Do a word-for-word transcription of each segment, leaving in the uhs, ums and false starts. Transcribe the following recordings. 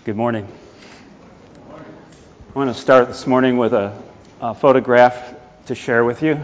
Good morning. I want to start this morning with a, a photograph to share with you.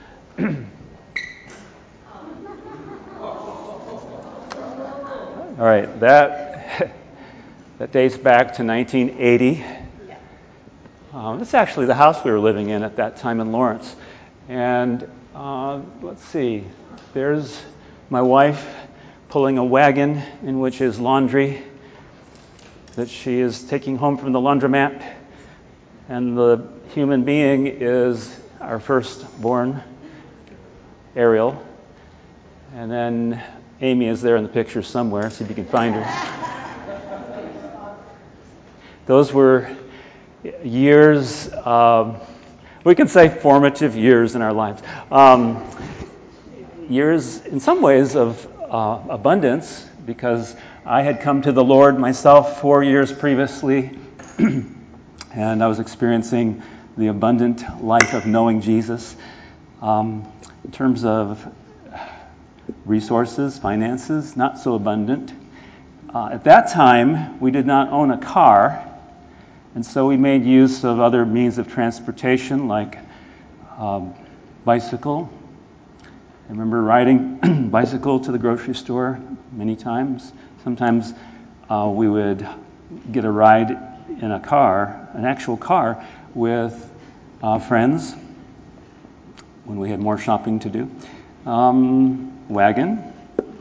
All right, that that dates back to nineteen eighty. Um, this is actually the house we were living in at that time in Lawrence. And uh, let's see, there's my wife pulling a wagon in which is laundry that she is taking home from the laundromat. And the human being is our firstborn, Ariel. And then Amy is there in the picture somewhere, see if you can find her. Those were years, um, we can say formative years in our lives. Um, years, in some ways, of uh, abundance, because I had come to the Lord myself four years previously, and I was experiencing the abundant life of knowing Jesus. Um, in terms of resources, finances, not so abundant. Uh, at that time, we did not own a car, and so we made use of other means of transportation like um, bicycle. I remember riding bicycle to the grocery store many times. Sometimes uh, we would get a ride in a car, an actual car, with uh, friends when we had more shopping to do. Um, wagon,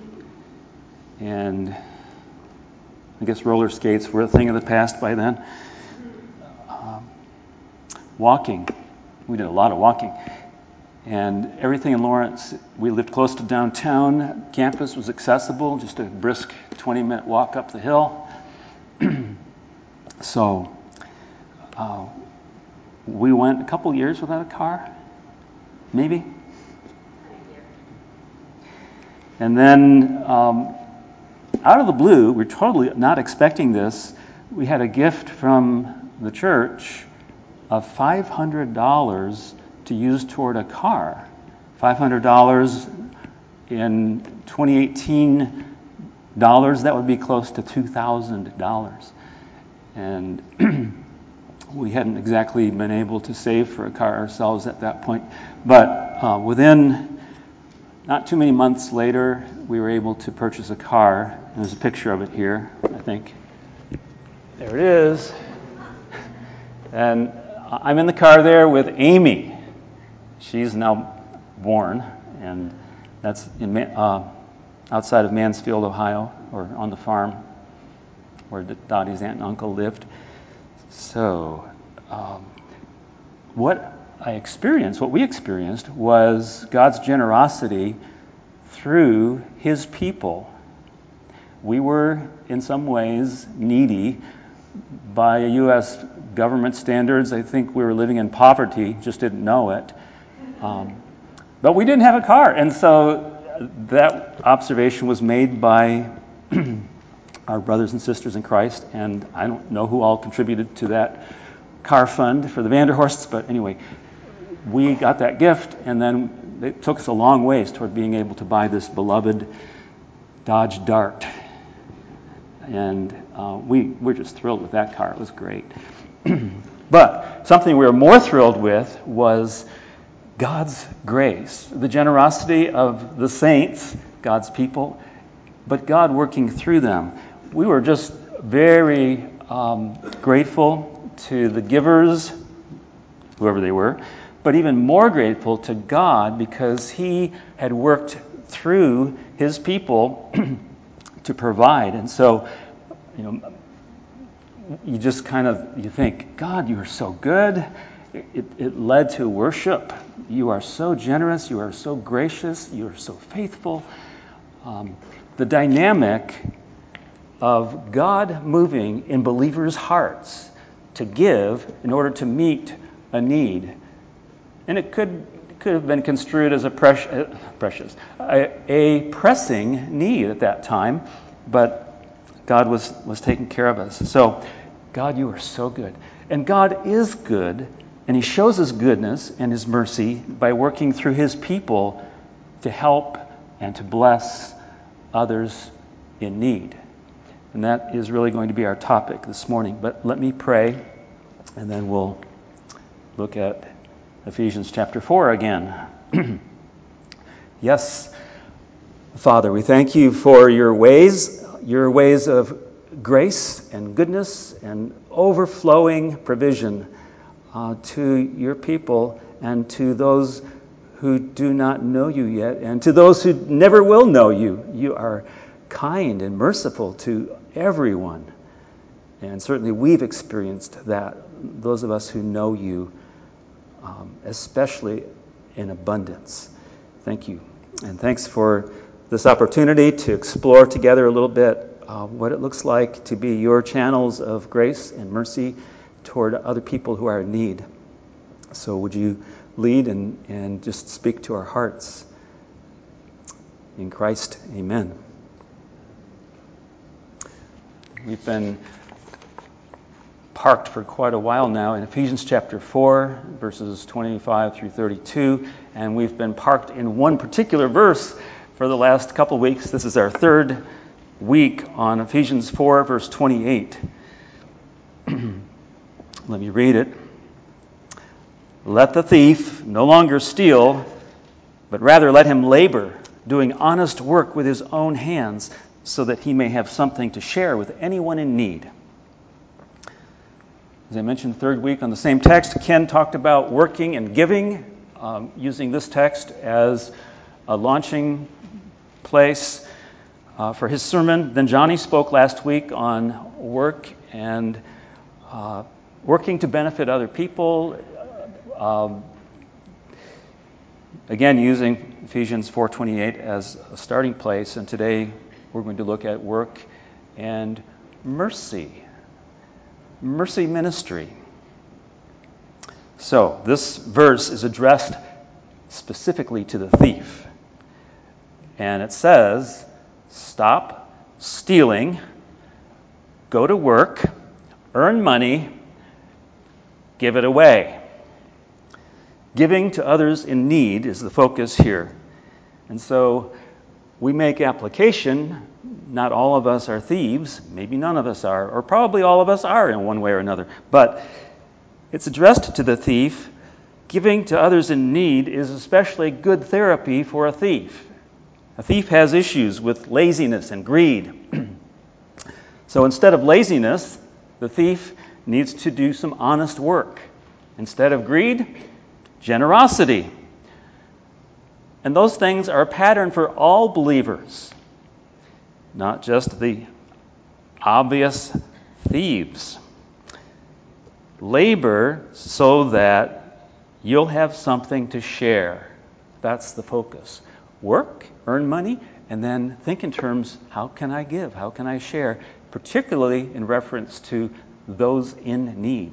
and I guess roller skates were a thing of the past by then. Um, walking, we did a lot of walking. And everything in Lawrence, we lived close to downtown. Campus was accessible, just a brisk twenty-minute walk up the hill. So uh, we went a couple years without a car, maybe. And then um, out of the blue, we're totally not expecting this, we had a gift from the church of five hundred dollars to use toward a car. five hundred dollars in twenty eighteen dollars, that would be close to two thousand dollars. And we hadn't exactly been able to save for a car ourselves at that point. But uh, within not too many months later, we were able to purchase a car. There's a picture of it here, I think. There it is. And I'm in the car there with Amy. She's now born, and that's in, uh, outside of Mansfield, Ohio, or on the farm where Dottie's aunt and uncle lived. So um, what I experienced, what we experienced, was God's generosity through His people. We were, in some ways, needy by U S government standards. I think we were living in poverty, just didn't know it. Um, but we didn't have a car, and so that observation was made by our brothers and sisters in Christ, and I don't know who all contributed to that car fund for the Vanderhorsts, but anyway, we got that gift, and then it took us a long ways toward being able to buy this beloved Dodge Dart. And uh, we were just thrilled with that car. It was great. But something we were more thrilled with was God's grace, the generosity of the saints, God's people, but God working through them. We were just very um, grateful to the givers, whoever they were, but even more grateful to God because He had worked through His people to provide. And so, you know, you just kind of, you think, God, you are so good. It, it led to worship. You are so generous. You are so gracious. You are so faithful. Um, the dynamic of God moving in believers' hearts to give in order to meet a need. And it could could have been construed as a precious, precious a, a pressing need at that time, but God was, was taking care of us. So, God, you are so good. And God is good, and He shows His goodness and His mercy by working through His people to help and to bless others in need. And that is really going to be our topic this morning. But let me pray, and then we'll look at Ephesians chapter four again. Yes, Father, we thank you for your ways, your ways of grace and goodness and overflowing provision uh, to your people and to those who do not know you yet, and to those who never will know you. You are kind and merciful to everyone. And certainly we've experienced that, those of us who know you, um, especially in abundance. Thank you. And thanks for this opportunity to explore together a little bit uh, what it looks like to be your channels of grace and mercy toward other people who are in need. So would you lead and, and just speak to our hearts. In Christ, amen. We've been parked for quite a while now in Ephesians chapter four, verses twenty-five through thirty-two, and we've been parked in one particular verse for the last couple of weeks. This is our third week on Ephesians four, verse twenty-eight. Let me read it. Let the thief no longer steal, but rather let him labor, doing honest work with his own hands, so that he may have something to share with anyone in need. As I mentioned, third week on the same text, Ken talked about working and giving, um, using this text as a launching place uh, for his sermon. Then Johnny spoke last week on work and uh, working to benefit other people. Um, again, using Ephesians four twenty-eight as a starting place, and today we're going to look at work and mercy. Mercy ministry. So, this verse is addressed specifically to the thief. And it says, stop stealing, go to work, earn money, give it away. Giving to others in need is the focus here. And so we make application. Not all of us are thieves. Maybe none of us are, or probably all of us are in one way or another. But it's addressed to the thief. Giving to others in need is especially good therapy for a thief. A thief has issues with laziness and greed. So instead of laziness, the thief needs to do some honest work. Instead of greed, generosity. And those things are a pattern for all believers, not just the obvious thieves. Labor so that you'll have something to share. That's the focus. Work, earn money, and then think in terms, how can I give? How can I share? Particularly in reference to those in need.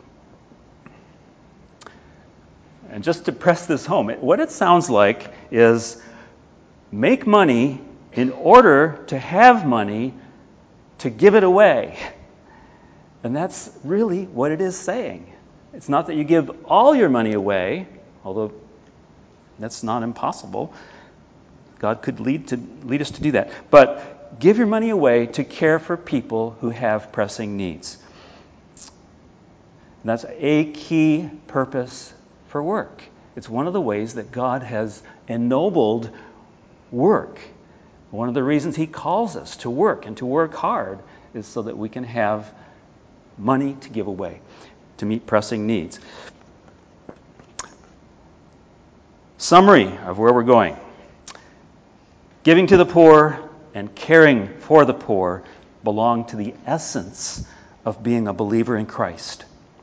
And just to press this home, what it sounds like is make money in order to have money to give it away. And that's really what it is saying. It's not that you give all your money away, although that's not impossible. God could lead to lead us to do that. But give your money away to care for people who have pressing needs. And that's a key purpose for work. It's one of the ways that God has ennobled work. One of the reasons he calls us to work and to work hard is so that we can have money to give away, to meet pressing needs. Summary of where we're going. Giving to the poor and caring for the poor belong to the essence of being a believer in Christ.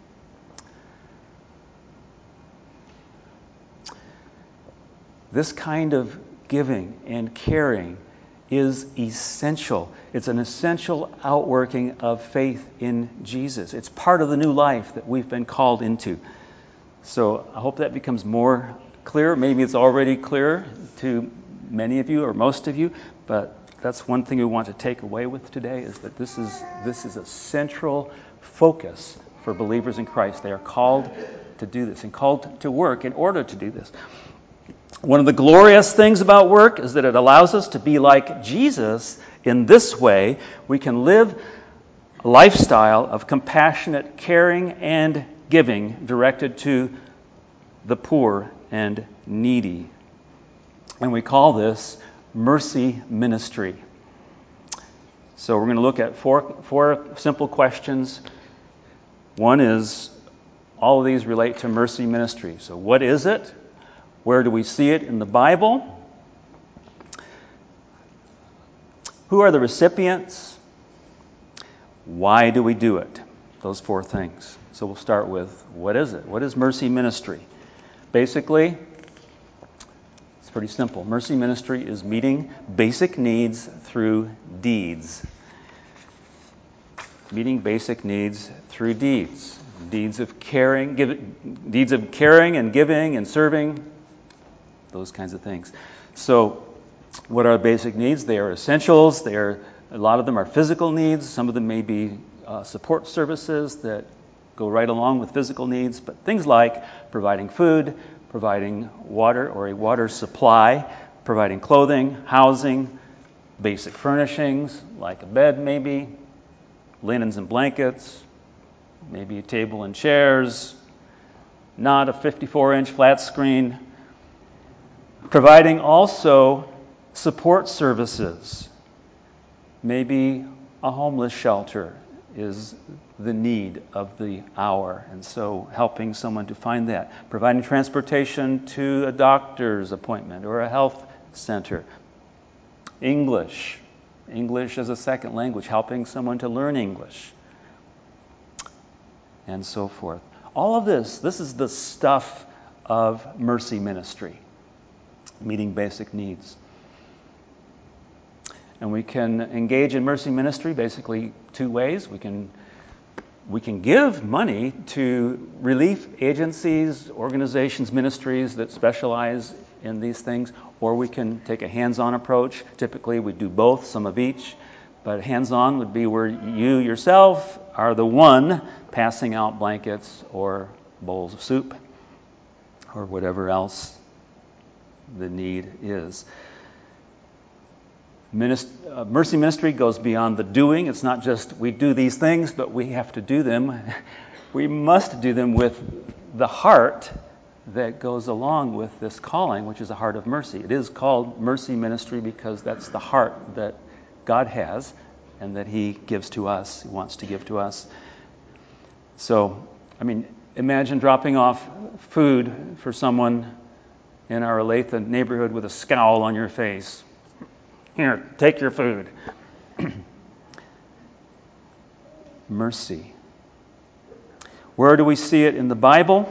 This kind of giving and caring is essential. It's an essential outworking of faith in Jesus. It's part of the new life that we've been called into. So I hope that becomes more clear. Maybe it's already clear to many of you or most of you, but that's one thing we want to take away with today, is that this is this is a central focus for believers in Christ. They are called to do this and called to work in order to do this. One of the glorious things about work is that it allows us to be like Jesus In this way, we can live a lifestyle of compassionate caring and giving directed to the poor and needy. And we call this mercy ministry. So we're going to look at four, four simple questions. One is, all of these relate to mercy ministry. So what is it? Where do we see it in the Bible? Who are the recipients? Why do we do it? Those four things. So we'll start with, what is it? What is mercy ministry? Basically, it's pretty simple. Mercy ministry is meeting basic needs through deeds. Meeting basic needs through deeds. Deeds of caring, give, deeds of caring and giving and serving, those kinds of things. So, what are basic needs? They are essentials. They are, a lot of them are physical needs. Some of them may be uh, support services that go right along with physical needs. But things like providing food, providing water or a water supply, providing clothing, housing, basic furnishings like a bed maybe, linens and blankets, maybe a table and chairs, not a fifty-four inch flat screen. Providing also support services. Maybe a homeless shelter is the need of the hour, and so helping someone to find that. Providing transportation to a doctor's appointment or a health center. English. English as a second language, helping someone to learn English. And so forth. All of this, this is the stuff of mercy ministry. Meeting basic needs. And we can engage in mercy ministry basically two ways. We can we can give money to relief agencies, organizations, ministries that specialize in these things, or we can take a hands-on approach. Typically we do both, some of each, but hands-on would be where you yourself are the one passing out blankets or bowls of soup or whatever else the need is. Minist- uh, mercy ministry goes beyond the doing. It's not just we do these things, but we have to do them. We must do them with the heart that goes along with this calling, which is a heart of mercy. It is called mercy ministry because that's the heart that God has and that He gives to us, He wants to give to us. So, I mean, imagine dropping off food for someone in our Olathe neighborhood with a scowl on your face. Here, take your food. Mercy. Where do we see it in the Bible?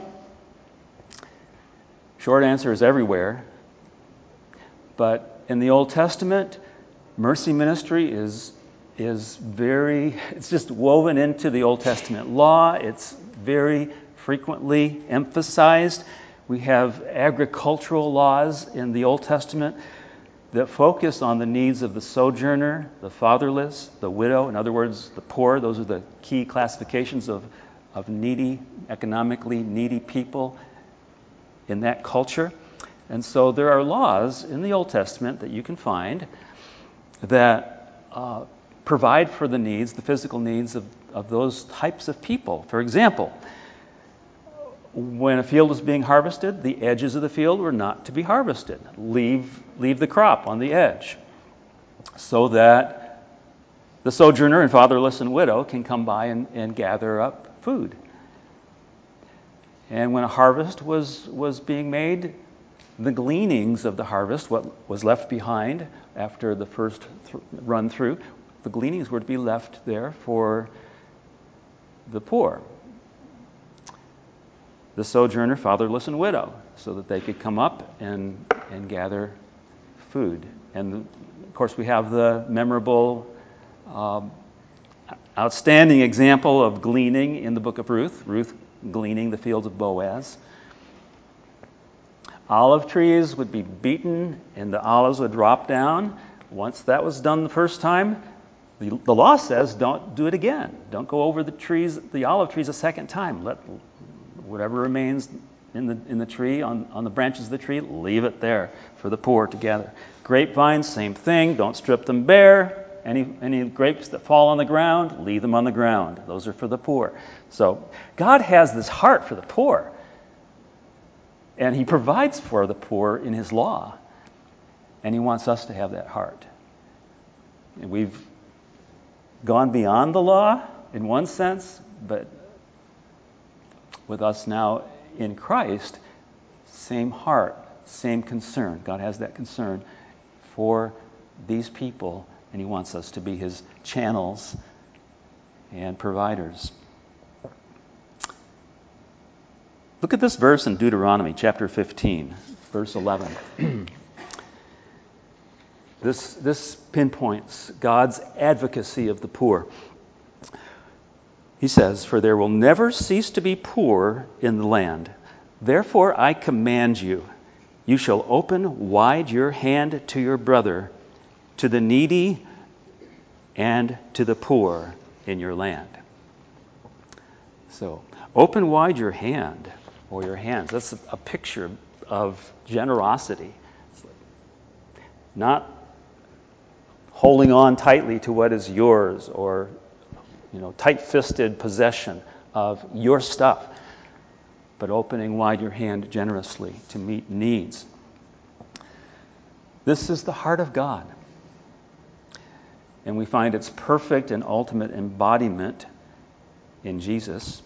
Short answer is everywhere. But in the Old Testament, mercy ministry is is very, it's just woven into the Old Testament law. It's very frequently emphasized. We have agricultural laws in the Old Testament that focus on the needs of the sojourner, the fatherless, the widow, in other words, the poor. Those are the key classifications of, of needy, economically needy people in that culture. And so there are laws in the Old Testament that you can find that uh, provide for the needs, the physical needs of, of those types of people. For example, when a field was being harvested, the edges of the field were not to be harvested. Leave, leave the crop on the edge so that the sojourner and fatherless and widow can come by and, and gather up food. And when a harvest was, was being made, the gleanings of the harvest, what was left behind after the first th- run through, the gleanings were to be left there for the poor, the sojourner, fatherless, and widow, so that they could come up and, and gather food. And of course, we have the memorable, um, outstanding example of gleaning in the book of Ruth, Ruth gleaning the fields of Boaz. Olive trees would be beaten and the olives would drop down. Once that was done the first time, the, the law says don't do it again. Don't go over the trees, the olive trees a second time. Let whatever remains in the in the tree, on, on the branches of the tree, leave it there for the poor to gather. Grapevines, same thing. Don't strip them bare. Any, any grapes that fall on the ground, leave them on the ground. Those are for the poor. So God has this heart for the poor. And he provides for the poor in his law. And he wants us to have that heart. And we've gone beyond the law in one sense, but with us now in Christ, same heart, same concern. God has that concern for these people, and he wants us to be his channels and providers. Look at this verse in Deuteronomy chapter fifteen, verse eleven. This, this pinpoints God's advocacy of the poor. He says, "For there will never cease to be poor in the land. Therefore I command you, you shall open wide your hand to your brother, to the needy, and to the poor in your land." So, open wide your hand, or your hands. That's a, a picture of generosity. Not holding on tightly to what is yours, or you know, tight-fisted possession of your stuff, but opening wide your hand generously to meet needs. This is the heart of God. And we find its perfect and ultimate embodiment in Jesus.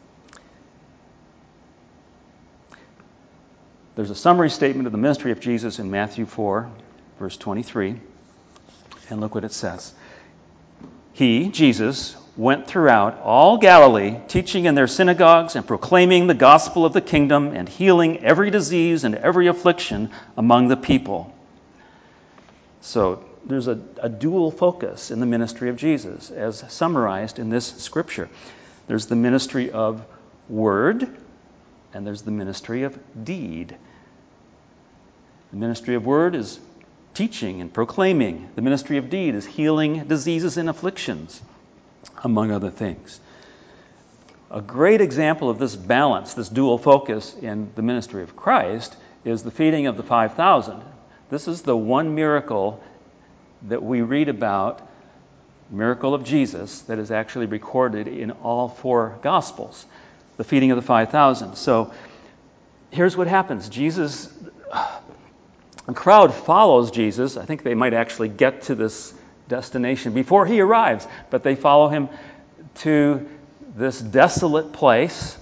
There's a summary statement of the ministry of Jesus in Matthew four, verse twenty-three. And look what it says. He, Jesus, went throughout all Galilee, teaching in their synagogues and proclaiming the gospel of the kingdom and healing every disease and every affliction among the people. So there's a, a dual focus in the ministry of Jesus, as summarized in this scripture. There's the ministry of word, and there's the ministry of deed. The ministry of word is teaching and proclaiming. The ministry of deed is healing diseases and afflictions, among other things. A great example of this balance, this dual focus in the ministry of Christ, is the feeding of the five thousand. This is the one miracle that we read about, miracle of Jesus, that is actually recorded in all four Gospels, the feeding of the five thousand. So here's what happens. Jesus, a crowd follows Jesus. I think they might actually get to this destination before he arrives, but they follow him to this desolate place,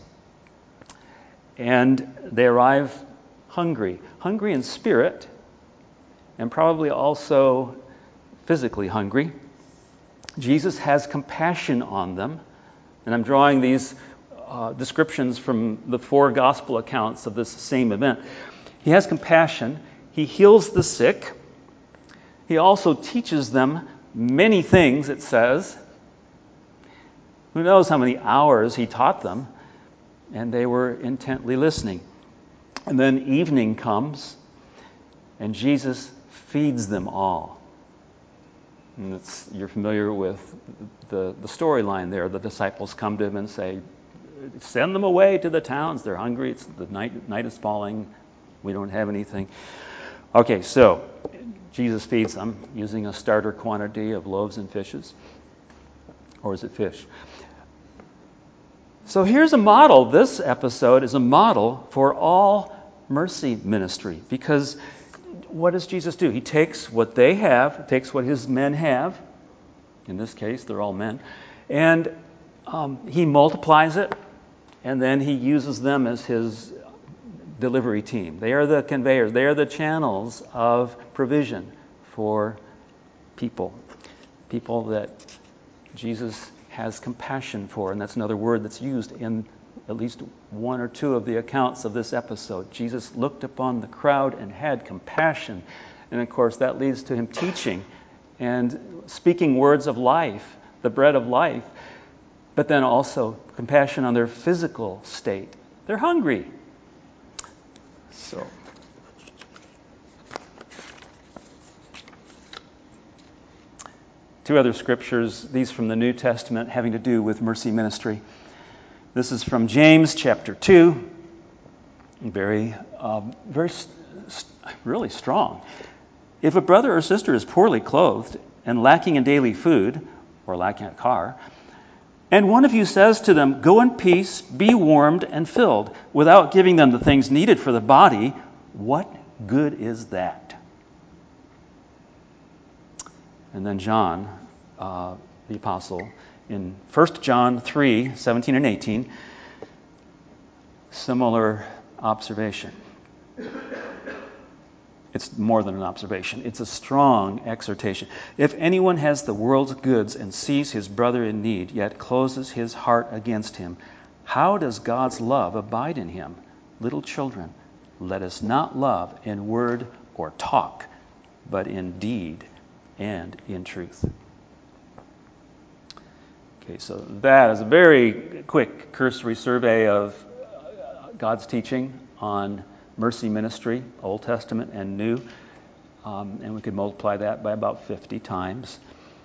and they arrive hungry, hungry in spirit, and probably also physically hungry. Jesus has compassion on them, and I'm drawing these uh, descriptions from the four gospel accounts of this same event. He has compassion. He heals the sick. He also teaches them many things, it says. Who knows how many hours he taught them, and they were intently listening. And then evening comes, and Jesus feeds them all. And it's, you're familiar with the, the storyline there. The disciples come to him and say, "Send them away to the towns. They're hungry. It's, the night, night is falling. We don't have anything." Okay, so Jesus feeds them using a starter quantity of loaves and fishes. Or is it fish? So here's a model. This episode is a model for all mercy ministry, because what does Jesus do? He takes what they have, takes what his men have. In this case, they're all men. And um, he multiplies it, and then he uses them as his delivery team. They are the conveyors. They are the channels of provision for people. People that Jesus has compassion for. And that's another word that's used in at least one or two of the accounts of this episode. Jesus looked upon the crowd and had compassion. And of course, that leads to him teaching and speaking words of life, the bread of life, but then also compassion on their physical state. They're hungry. So, two other scriptures, these from the New Testament, having to do with mercy ministry. This is from James chapter two, very, um, very, really strong. "If a brother or sister is poorly clothed and lacking in daily food, or lacking a car, and one of you says to them, "Go in peace, be warmed and filled," without giving them the things needed for the body, what good is that? And then John, uh, the apostle, in First John three, seventeen and eighteen, similar observation. It's more than an observation. It's a strong exhortation. If anyone has the world's goods and sees his brother in need, yet closes his heart against him, how does God's love abide in him? Little children, let us not love in word or talk, but in deed and in truth. Okay, so that is a very quick cursory survey of God's teaching on mercy ministry, Old Testament and New, um, and we could multiply that by about fifty times.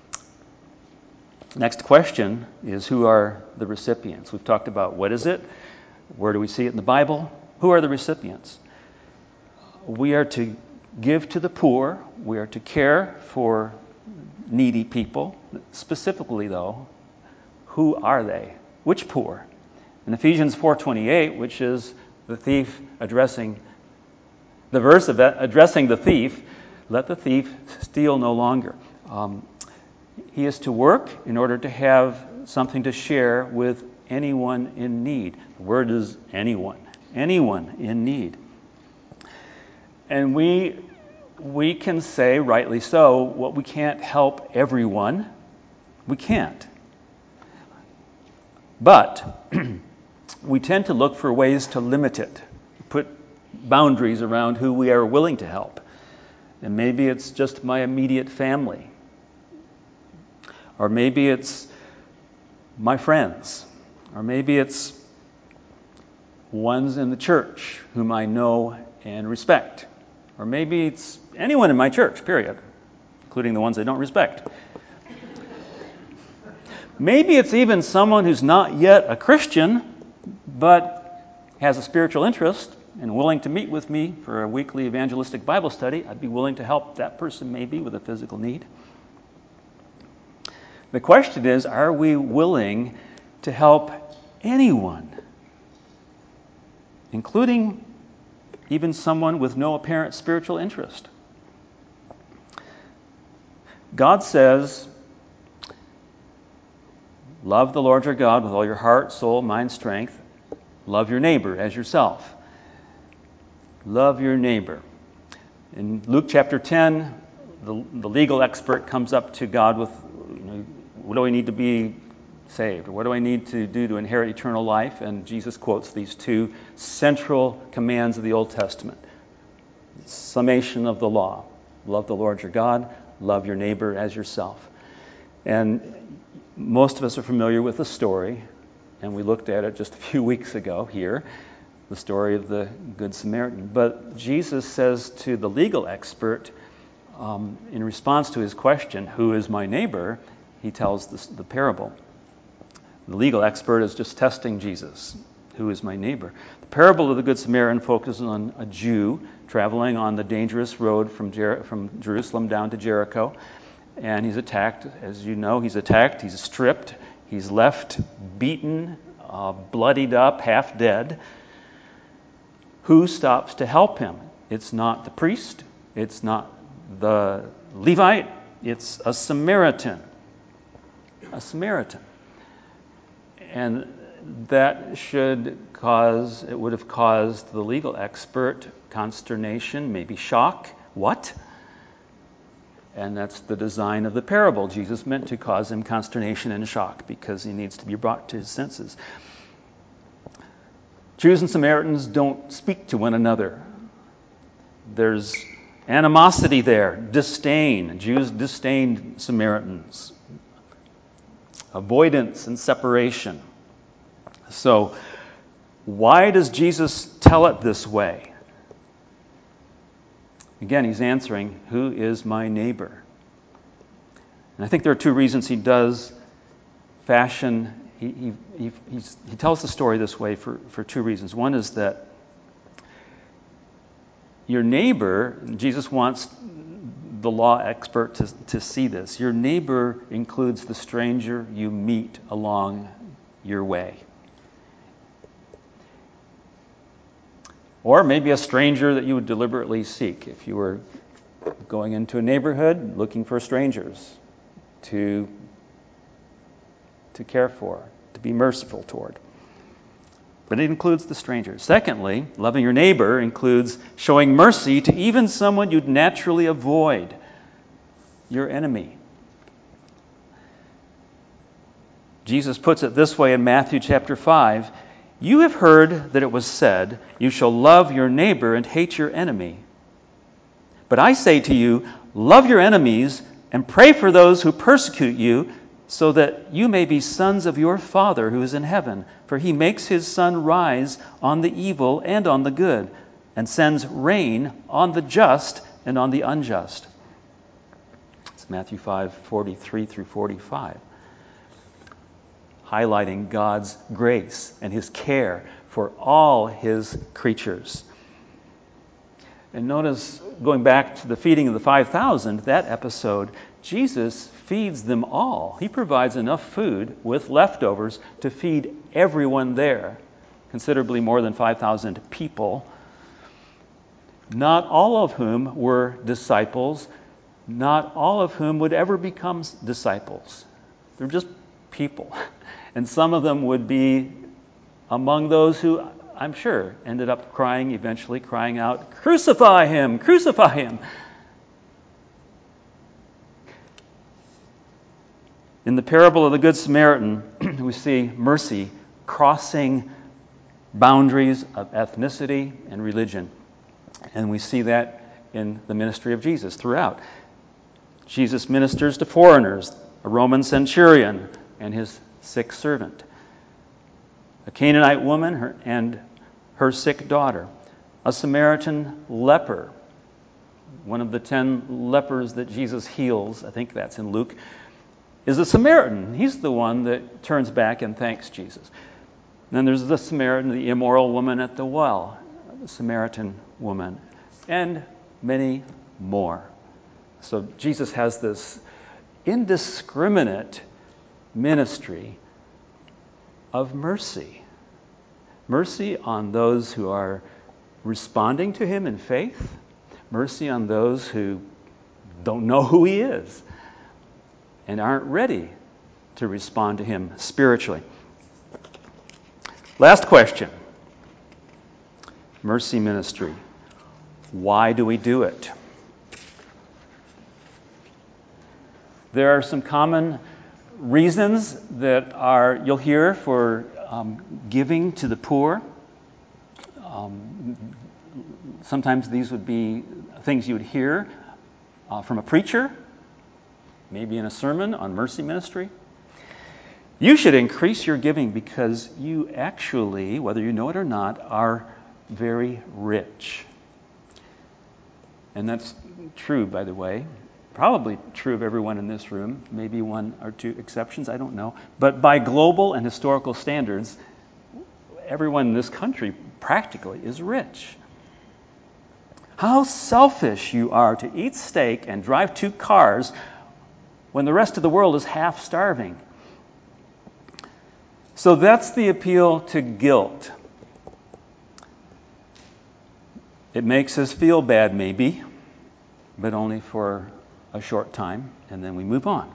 Next question is, who are the recipients? We've talked about what is it, where do we see it in the Bible, who are the recipients? We are to give to the poor, we are to care for needy people. Specifically though, who are they? Which poor? In Ephesians four twenty-eight, which is the thief addressing, the verse of addressing the thief, let the thief steal no longer. Um, he is to work in order to have something to share with anyone in need. The word is anyone. Anyone in need. And we, we can say, rightly so, well, we can't help everyone. We can't. But we tend to look for ways to limit it, put boundaries around who we are willing to help. And maybe it's just my immediate family. Or maybe it's my friends. Or maybe it's ones in the church whom I know and respect. Or maybe it's anyone in my church, period, including the ones I don't respect. Maybe it's even someone who's not yet a Christian, but has a spiritual interest and willing to meet with me for a weekly evangelistic Bible study. I'd be willing to help that person maybe with a physical need. The question is, are we willing to help anyone, including even someone with no apparent spiritual interest? God says, love the Lord your God with all your heart, soul, mind, strength. Love your neighbor as yourself. Love your neighbor. In Luke chapter ten, the, the legal expert comes up to God with, you know, what do I need to be saved? Or what do I need to do to inherit eternal life? And Jesus quotes these two central commands of the Old Testament. Summation of the law. Love the Lord your God. Love your neighbor as yourself. And most of us are familiar with the story, and we looked at it just a few weeks ago here, the story of the Good Samaritan. But Jesus says to the legal expert, um, in response to his question, who is my neighbor, he tells this, the parable. The legal expert is just testing Jesus. Who is my neighbor? The parable of the Good Samaritan focuses on a Jew traveling on the dangerous road from, Jer- from Jerusalem down to Jericho. And he's attacked, as you know, he's attacked, he's stripped, he's left beaten, uh, bloodied up, half dead. Who stops to help him? It's not the priest, it's not the Levite, it's a Samaritan. A Samaritan. And that should cause, it would have caused the legal expert consternation, maybe shock. What? And that's the design of the parable. Jesus meant to cause him consternation and shock because he needs to be brought to his senses. Jews and Samaritans don't speak to one another. There's animosity there, disdain. Jews disdained Samaritans. Avoidance and separation. So, why does Jesus tell it this way? Again, he's answering, who is my neighbor? And I think there are two reasons he does fashion, he, he, he, he's, he tells the story this way for, for two reasons. One is that your neighbor, Jesus wants the law expert to, to see this. Your neighbor includes the stranger you meet along your way. Or maybe a stranger that you would deliberately seek if you were going into a neighborhood looking for strangers to, to care for, to be merciful toward. But it includes the stranger. Secondly, loving your neighbor includes showing mercy to even someone you'd naturally avoid, your enemy. Jesus puts it this way in Matthew chapter five, "You have heard that it was said, 'You shall love your neighbor and hate your enemy.' But I say to you, love your enemies and pray for those who persecute you, so that you may be sons of your Father who is in heaven. For he makes his sun rise on the evil and on the good, and sends rain on the just and on the unjust." It's Matthew five, forty-three through forty-five. Highlighting God's grace and his care for all his creatures. And notice, going back to the feeding of the five thousand, that episode, Jesus feeds them all. He provides enough food with leftovers to feed everyone there, considerably more than five thousand people, not all of whom were disciples, not all of whom would ever become disciples. They're just people. And some of them would be among those who, I'm sure, ended up crying, eventually crying out, "Crucify him! Crucify him!" In the parable of the Good Samaritan, we see mercy crossing boundaries of ethnicity and religion. And we see that in the ministry of Jesus throughout. Jesus ministers to foreigners, a Roman centurion and his sick servant, a Canaanite woman her, and her sick daughter, a Samaritan leper, one of the ten lepers that Jesus heals, I think that's in Luke, is a Samaritan. He's the one that turns back and thanks Jesus. And then there's the Samaritan, the immoral woman at the well, the Samaritan woman, and many more. So Jesus has this indiscriminate ministry of mercy. Mercy on those who are responding to him in faith. Mercy on those who don't know who he is and aren't ready to respond to him spiritually. Last question. Mercy ministry. Why do we do it? There are some common reasons that are you'll hear for um, giving to the poor. Um, sometimes these would be things you would hear uh, from a preacher, maybe in a sermon on mercy ministry. You should increase your giving because you actually, whether you know it or not, are very rich. And that's true, by the way. Probably true of everyone in this room, maybe one or two exceptions, I don't know. But by global and historical standards, everyone in this country practically is rich. How selfish you are to eat steak and drive two cars when the rest of the world is half starving. So that's the appeal to guilt. It makes us feel bad, maybe, but only for a short time, and then we move on.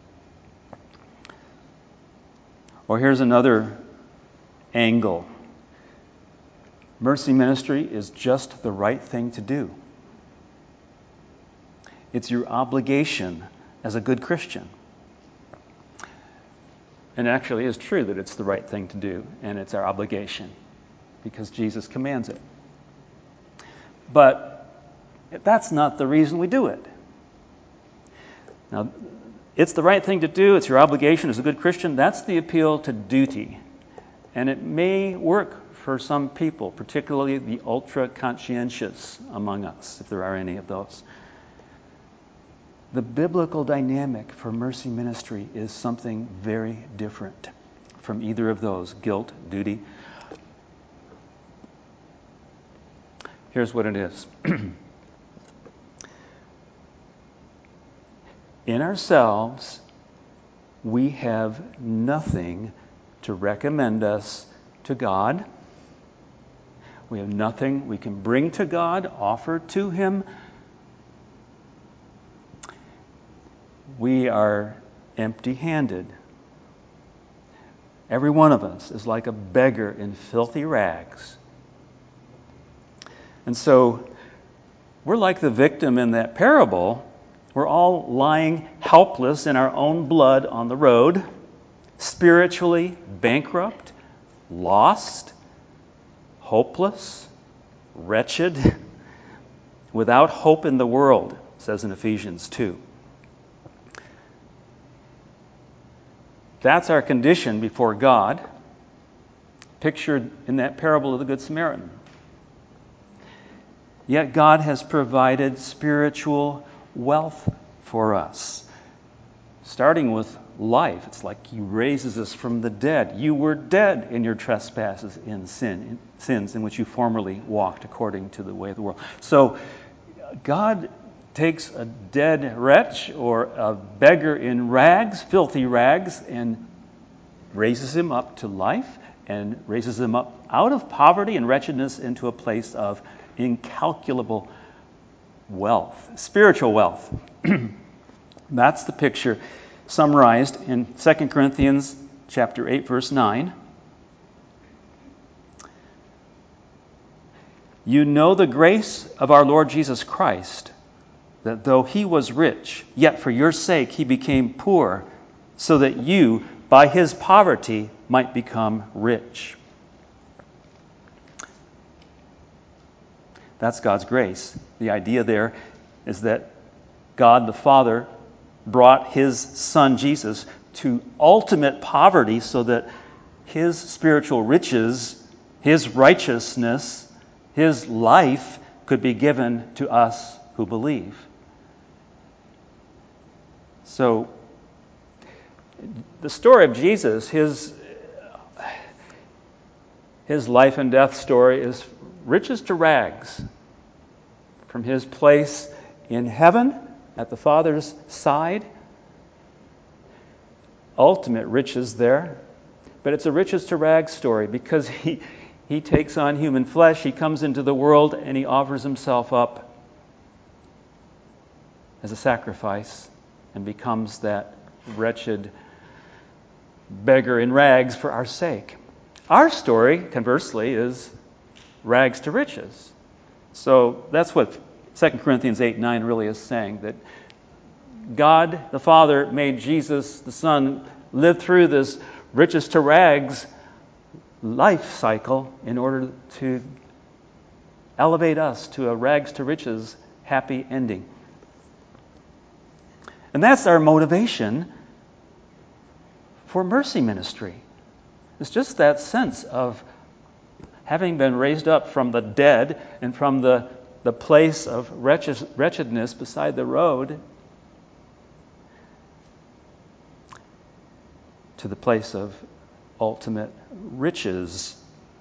Or here's another angle. Mercy ministry is just the right thing to do. It's your obligation as a good Christian. And it actually is true that it's the right thing to do, and it's our obligation, because Jesus commands it. But that's not the reason we do it. Now, it's the right thing to do, it's your obligation as a good Christian. That's the appeal to duty. And it may work for some people, particularly the ultra-conscientious among us, if there are any of those. The biblical dynamic for mercy ministry is something very different from either of those, guilt, duty. Here's what it is. in ourselves, we have nothing to recommend us to God. We have nothing we can bring to God, offer to Him. We are empty-handed. Every one of us is like a beggar in filthy rags. And so we're like the victim in that parable. We're all lying helpless in our own blood on the road, spiritually bankrupt, lost, hopeless, wretched, without hope in the world, it says in Ephesians two. That's our condition before God, pictured in that parable of the Good Samaritan. Yet God has provided spiritual wealth for us, starting with life. It's like He raises us from the dead. You were dead in your trespasses and sin, in sins in which you formerly walked according to the way of the world. So God takes a dead wretch or a beggar in rags, filthy rags, and raises him up to life and raises him up out of poverty and wretchedness into a place of incalculable wealth, spiritual wealth. That's the picture summarized in Second Corinthians chapter eight, verse nine. You know the grace of our Lord Jesus Christ, that though He was rich, yet for your sake He became poor, so that you, by His poverty, might become rich. That's God's grace. The idea there is that God the Father brought His Son Jesus to ultimate poverty so that His spiritual riches, His righteousness, His life could be given to us who believe. So, the story of Jesus, his, his life and death story is riches to rags. From His place in heaven at the Father's side, ultimate riches there. But it's a riches to rags story because he, he takes on human flesh, He comes into the world, and He offers Himself up as a sacrifice and becomes that wretched beggar in rags for our sake. Our story, conversely, is rags to riches. So that's what Second Corinthians eight nine really is saying, that God the Father made Jesus the Son live through this riches to rags life cycle in order to elevate us to a rags to riches happy ending. And that's our motivation for mercy ministry. It's just that sense of having been raised up from the dead and from the, the place of wretched, wretchedness beside the road to the place of ultimate riches.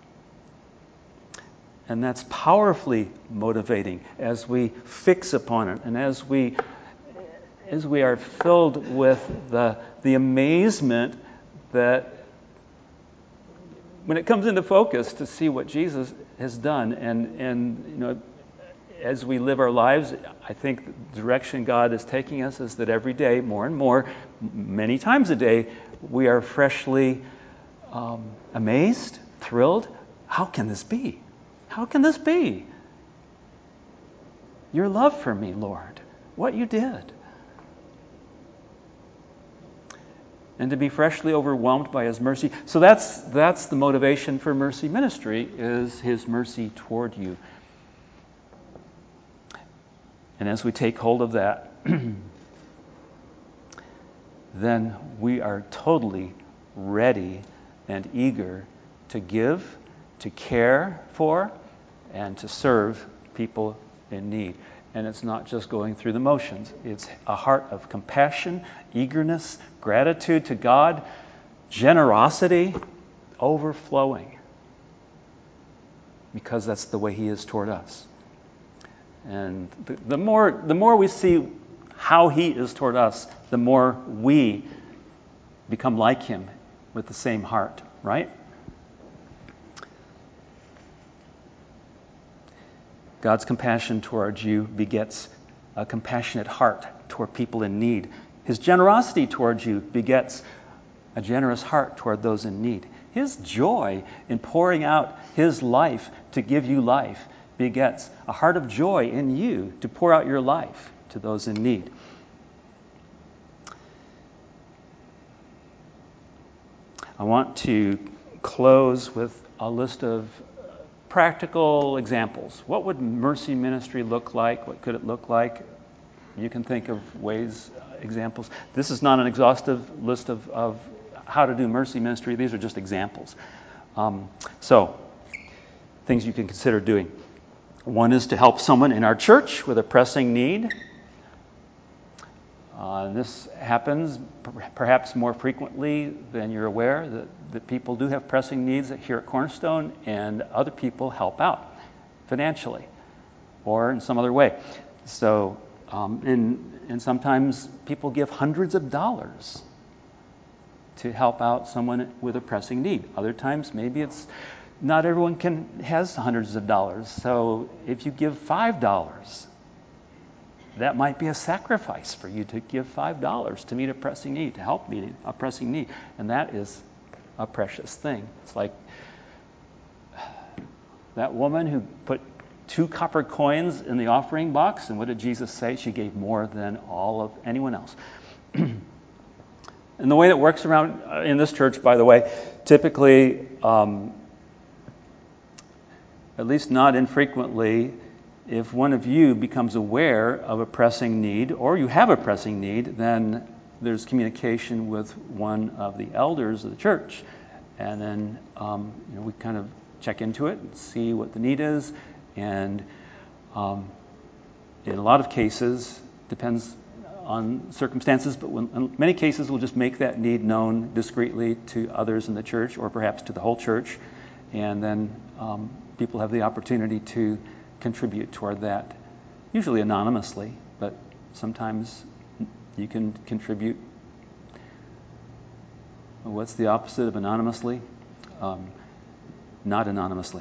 And that's powerfully motivating as we fix upon it and as we as we are filled with the, the amazement that when it comes into focus to see what Jesus has done, and, and you know, as we live our lives, I think the direction God is taking us is that every day, more and more, many times a day, we are freshly um, amazed, thrilled. How can this be? How can this be? Your love for me, Lord, what you did. And to be freshly overwhelmed by His mercy. So that's that's the motivation for mercy ministry, is His mercy toward you. And as we take hold of that, then we are totally ready and eager to give, to care for, and to serve people in need. And it's not just going through the motions. It's a heart of compassion, eagerness, gratitude to God, generosity, overflowing. Because that's the way He is toward us. And the, the more the more we see how he is toward us, the more we become like him with the same heart, right? God's compassion towards you begets a compassionate heart toward people in need. His generosity towards you begets a generous heart toward those in need. His joy in pouring out his life to give you life begets a heart of joy in you to pour out your life to those in need. I want to close with a list of practical examples. What would mercy ministry look like? What could it look like? You can think of ways, uh, examples. This is not an exhaustive list of, of how to do mercy ministry. These are just examples. Um, so, things you can consider doing. One is to help someone in our church with a pressing need. Uh, this happens per- perhaps more frequently than you're aware, that, that people do have pressing needs here at Cornerstone, and other people help out financially or in some other way. So, um, and, and sometimes people give hundreds of dollars to help out someone with a pressing need. Other times, maybe it's not everyone can has hundreds of dollars. So if you give five dollars, that might be a sacrifice for you to give five dollars to meet a pressing need, to help meet a pressing need. And that is a precious thing. It's like that woman who put two copper coins in the offering box, and what did Jesus say? She gave more than all of anyone else. And the way that works around uh, in this church, by the way, typically, um, at least not infrequently, if one of you becomes aware of a pressing need, or you have a pressing need, then there's communication with one of the elders of the church. And then um, you know, we kind of check into it and see what the need is. And um, in a lot of cases, depends on circumstances, but when, in many cases we'll just make that need known discreetly to others in the church, or perhaps to the whole church. And then um, people have the opportunity to contribute toward that, usually anonymously, but sometimes you can contribute. What's the opposite of anonymously? Um, not anonymously.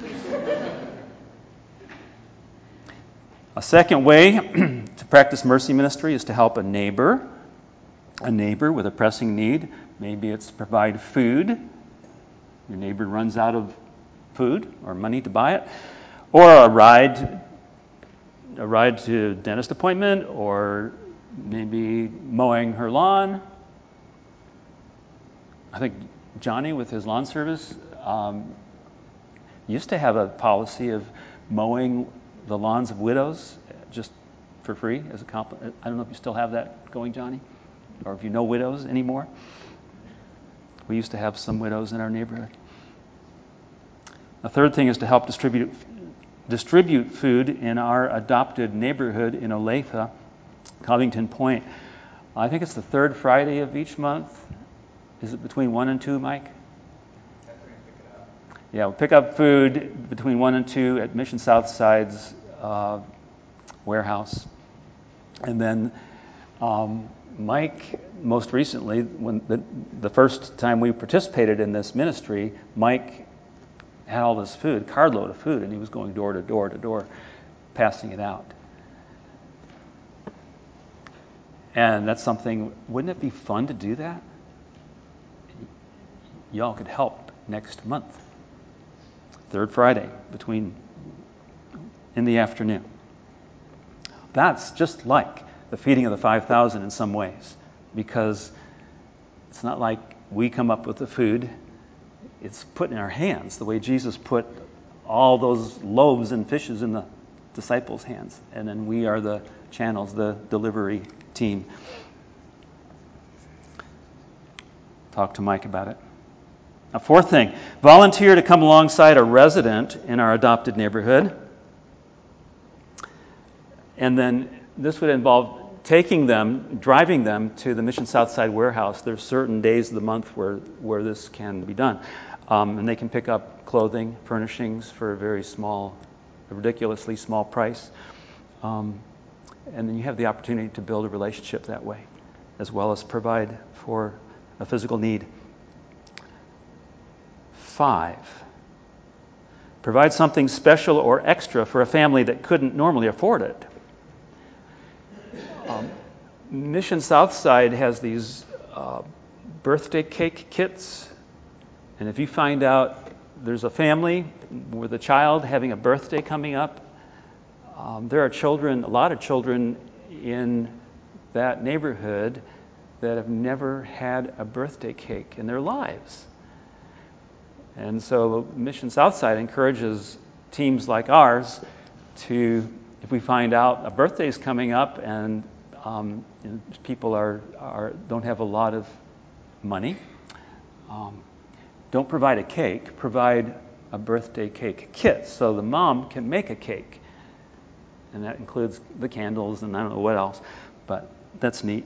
A second way to practice mercy ministry is to help a neighbor, a neighbor with a pressing need. Maybe it's to provide food. Your neighbor runs out of food or money to buy it. Or a ride, a ride to a dentist appointment, or maybe mowing her lawn. I think Johnny, with his lawn service, um, used to have a policy of mowing the lawns of widows just for free as a compliment. I don't know if you still have that going, Johnny, or if you know widows anymore. We used to have some widows in our neighborhood. The third thing is to help distribute distribute food in our adopted neighborhood in Olathe, Covington Point. I think it's the third Friday of each month. Is it between one and two, Mike? Yeah, we'll pick up food between one and two at Mission Southside's uh, warehouse. And then um, Mike, most recently, when the, the first time we participated in this ministry, Mike had all this food, carload of food, and he was going door to door to door, passing it out. And that's something, wouldn't it be fun to do that? Y'all could help next month. Third Friday, between in the afternoon. That's just like the feeding of the five thousand in some ways, because it's not like we come up with the food. It's put in our hands, the way Jesus put all those loaves and fishes in the disciples' hands. And then we are the channels, the delivery team. Talk to Mike about it. A fourth thing, volunteer to come alongside a resident in our adopted neighborhood. And then this would involve taking them, driving them to the Mission Southside warehouse. There's certain days of the month where, where this can be done. Um, and they can pick up clothing, furnishings for a very small, a ridiculously small price. Um, And then you have the opportunity to build a relationship that way, as well as provide for a physical need. Five, provide something special or extra for a family that couldn't normally afford it. Um, Mission Southside has these uh, birthday cake kits. And if you find out there's a family with a child having a birthday coming up, um, there are children, a lot of children in that neighborhood that have never had a birthday cake in their lives. And so Mission Southside encourages teams like ours to, if we find out a birthday is coming up and, um, and people are, are don't have a lot of money, um, don't provide a cake, provide a birthday cake kit so the mom can make a cake. And that includes the candles and I don't know what else, but that's neat.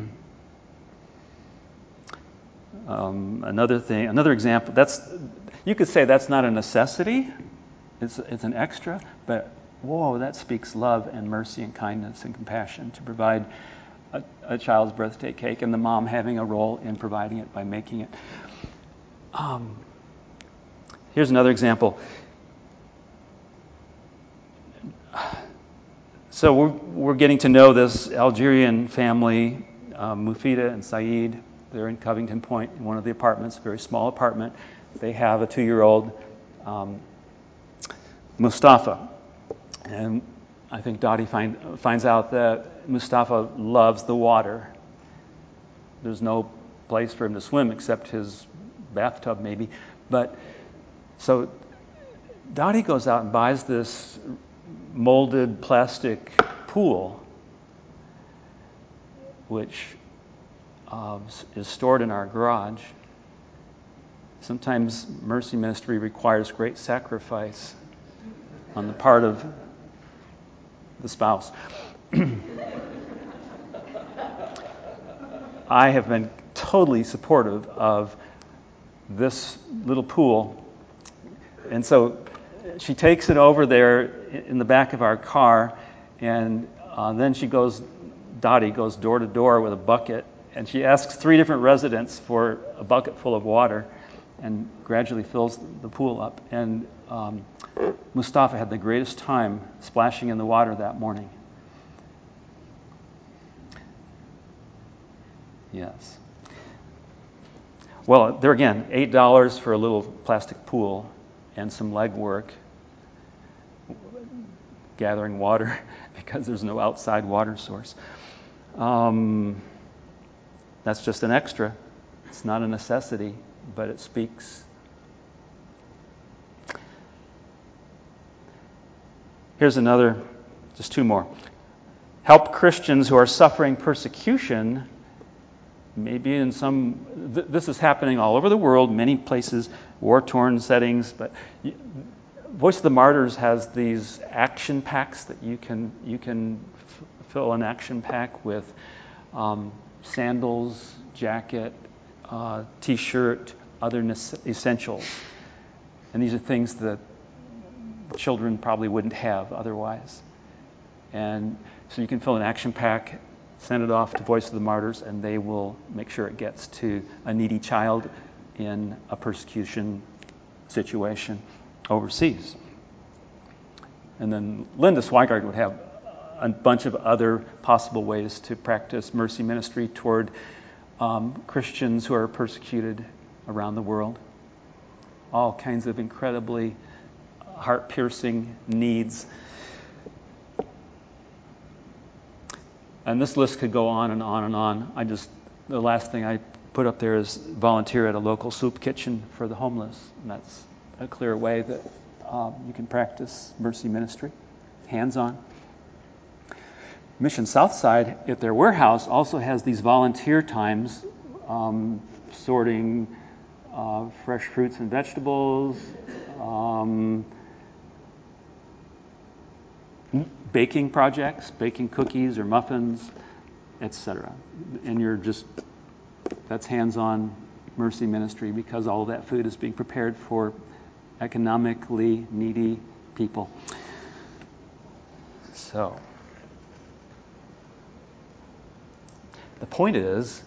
Um, another thing, another example, that's, you could say that's not a necessity, it's, it's an extra, but whoa, that speaks love and mercy and kindness and compassion to provide a, a child's birthday cake and the mom having a role in providing it by making it. Um, here's another example. So we're, we're getting to know this Algerian family, um, Mufida and Saeed. They're in Covington Point in one of the apartments, a very small apartment. They have a two-year-old, um, Mustafa. And I think Dottie find, finds out that Mustafa loves the water. There's no place for him to swim except his bathtub maybe. But so Dottie goes out and buys this molded plastic pool, which Uh, is stored in our garage. Sometimes mercy ministry requires great sacrifice on the part of the spouse. I have been totally supportive of this little pool. And so she takes it over there in the back of our car, and uh, then she goes, Dottie goes door to door with a bucket, and she asks three different residents for a bucket full of water and gradually fills the pool up. And um, Mustafa had the greatest time splashing in the water that morning. Yes. Well, there again, eight dollars for a little plastic pool and some legwork gathering water because there's no outside water source. Um, That's just an extra. It's not a necessity, but it speaks. Here's another, just two more. Help Christians who are suffering persecution. Maybe in some, th- this is happening all over the world, many places, war-torn settings, but Voice of the Martyrs has these action packs that you can you can f- fill an action pack with um, sandals, jacket, uh, t-shirt, other ne- essentials. And these are things that children probably wouldn't have otherwise. And so you can fill an action pack, send it off to Voice of the Martyrs, and they will make sure it gets to a needy child in a persecution situation overseas. And then Linda Swigard would have a bunch of other possible ways to practice mercy ministry toward um, Christians who are persecuted around the world. All kinds of incredibly heart-piercing needs. And this list could go on and on and on. I just, the last thing I put up there is volunteer at a local soup kitchen for the homeless. And that's a clear way that um, you can practice mercy ministry, hands-on. Mission Southside, at their warehouse, also has these volunteer times, um, sorting uh, fresh fruits and vegetables, um, baking projects, baking cookies or muffins, et cetera. And you're just, that's hands-on mercy ministry because all of that food is being prepared for economically needy people. So, the point is,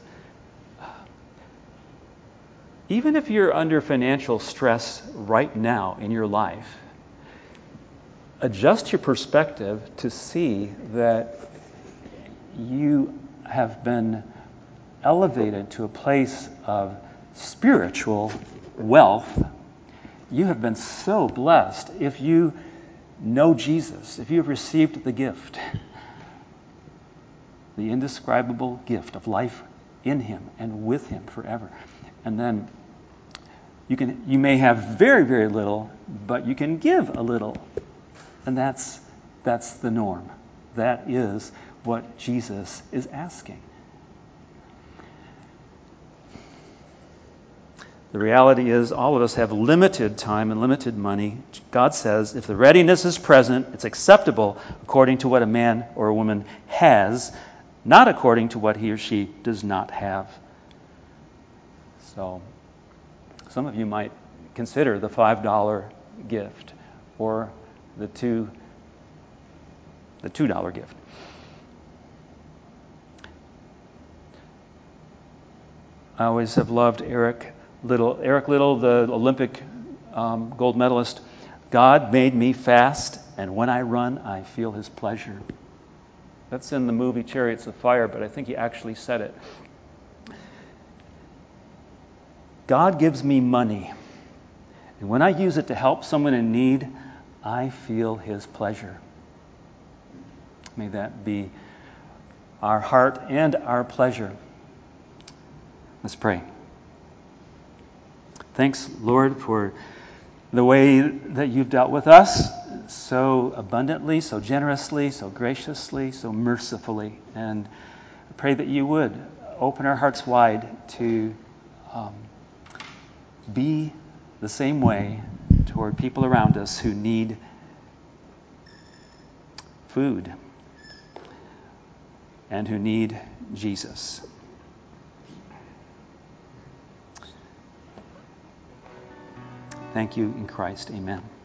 even if you're under financial stress right now in your life, adjust your perspective to see that you have been elevated to a place of spiritual wealth. You have been so blessed if you know Jesus, if you have received the gift, the indescribable gift of life in Him and with Him forever. And then you can you may have very, very little, but you can give a little. And that's that's the norm. That is what Jesus is asking. The reality is all of us have limited time and limited money. God says if the readiness is present, it's acceptable according to what a man or a woman has, not according to what he or she does not have. So some of you might consider the five dollar gift or the two the two dollar gift. I always have loved Eric Little. Eric Little, the Olympic um, gold medalist. God made me fast, and when I run, I feel His pleasure. That's in the movie Chariots of Fire, but I think he actually said it. God gives me money, and when I use it to help someone in need, I feel His pleasure. May that be our heart and our pleasure. Let's pray. Thanks, Lord, for the way that you've dealt with us so abundantly, so generously, so graciously, so mercifully. And I pray that you would open our hearts wide to um, be the same way toward people around us who need food and who need Jesus. Thank you in Christ. Amen.